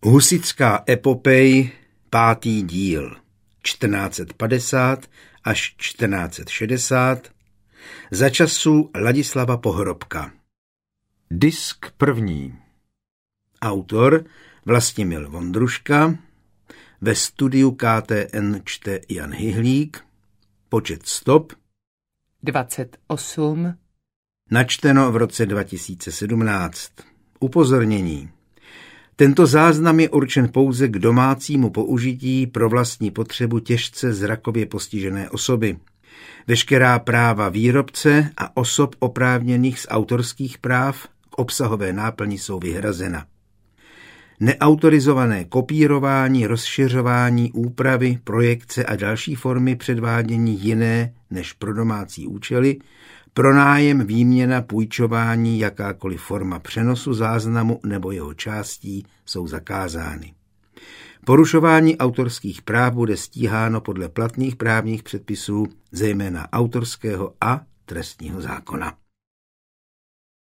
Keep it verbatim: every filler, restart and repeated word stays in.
Husitská epopej, pátý díl, čtrnáct set padesát až čtrnáct set šedesát, za času Ladislava Pohrobka. Disk první. Autor Vlastimil Vondruška, ve studiu K T N čte Jan Hyhlík, počet stop dvacet osm, načteno v roce dva tisíce sedmnáct. Upozornění. Tento záznam je určen pouze k domácímu použití pro vlastní potřebu těžce zrakově postižené osoby. Veškerá práva výrobce a osob oprávněných z autorských práv k obsahové náplni jsou vyhrazena. Neautorizované kopírování, rozšiřování, úpravy, projekce a další formy předvádění jiné než pro domácí účely, pronájem, výměna, půjčování, jakákoliv forma přenosu záznamu nebo jeho částí jsou zakázány. Porušování autorských práv bude stíháno podle platných právních předpisů, zejména autorského a trestního zákona.